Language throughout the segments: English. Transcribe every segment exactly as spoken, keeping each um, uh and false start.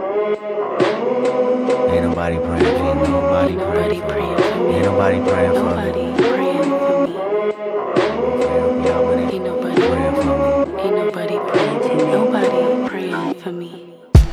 Ain't nobody praying for me. Nobody praying for me. Ain't nobody praying for me. Ain't nobody praying for me. Ain't nobody praying for me. Nobody praying for me.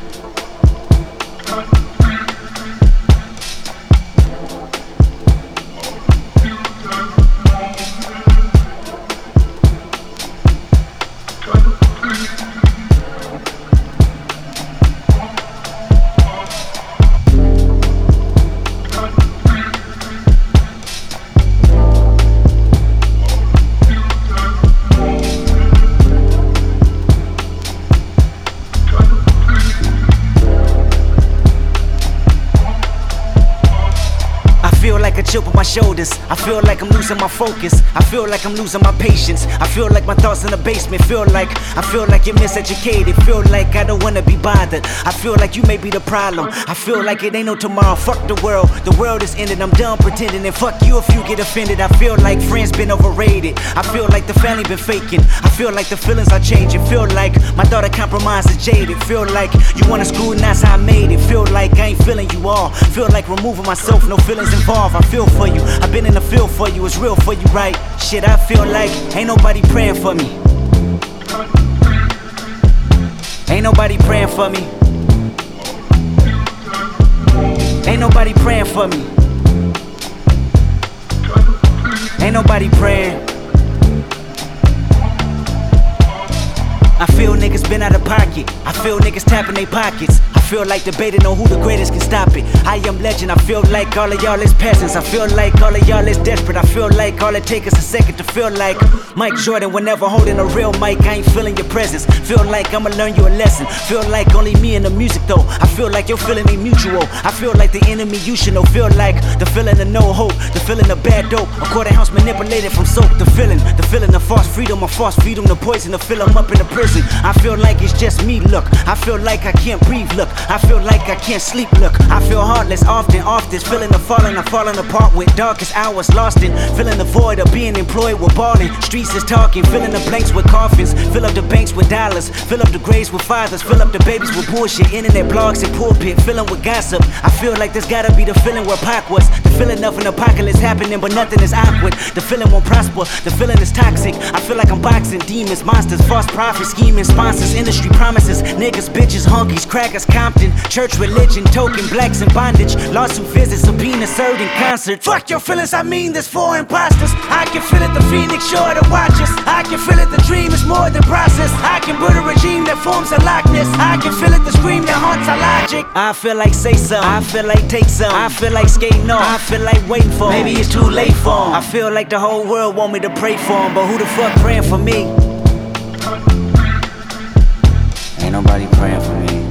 I feel like a chip on my shoulders. I feel like I'm losing my focus. I feel like I'm losing my patience. I feel like my thoughts in the basement. Feel like I feel like you're miseducated. Feel like I don't wanna be bothered. I feel like you may be the problem. I feel like it ain't no tomorrow. Fuck the world. The world is ended. I'm done pretending. And fuck you if you get offended. I feel like friends been overrated. I feel like the family been faking. I feel like the feelings are changing. Feel like my thought of compromise is jaded. Feel like you wanna screw and that's how I made it. Feel like I ain't feeling you all. Feel like removing myself. No feelings involved. I feel for you, I've been in the field for you, it's real for you, right? Shit, I feel like ain't nobody praying for me. Ain't nobody praying for me. Ain't nobody praying for me. Ain't nobody praying. I feel niggas been out of pocket. I feel niggas tapping their pockets. I feel like debating on who the greatest can stop it. I am legend. I feel like all of y'all is peasants. I feel like all of y'all is desperate. I feel like all it takes is a second to feel like Mike Jordan whenever holding a real mic. I ain't feeling your presence. Feel like I'ma learn you a lesson. Feel like only me and the music though. I feel like your feeling ain't mutual. I feel like the enemy you should know. Feel like the feeling of no hope. The feeling of bad dope. A quarter house manipulated from soap. The feeling, the feeling of false freedom. Or false freedom, the poison to fill 'em up in the prison. I feel like it's just me, look. I feel like I can't breathe, look. I feel like I can't sleep, look. I feel heartless often, off this. Feeling the falling, I'm falling apart with darkest hours lost in. Feeling the void of being employed with balling. Streets is talking, filling the blanks with coffins. Fill up the banks with dollars. Fill up the graves with fathers. Fill up the babies with bullshit. Internet blogs and pulpit, filling with gossip. I feel like this gotta be the feeling where Pac was. The feeling of an apocalypse happening, but nothing is awkward. The feeling won't prosper, the feeling is toxic. I feel like I'm boxing demons, monsters, false prophets, scheming sponsors, industry promises, niggas, bitches, honkies, crackers, Compton, church, religion, token, blacks in bondage, lawsuit visits, subpoena served in concert. Fuck your feelings, I mean this for imposters. I can feel it, the phoenix sure to watch us. I can feel it, the dream is more than process. I can build a regime that forms a likeness. I can feel it, the scream that haunts our logic. I feel like say something, I feel like take some. I feel like skating off, I feel like waiting for 'em. Maybe it's too late for 'em. I feel like the whole world want me to pray for 'em, but who the fuck praying for me? Ain't nobody praying for me.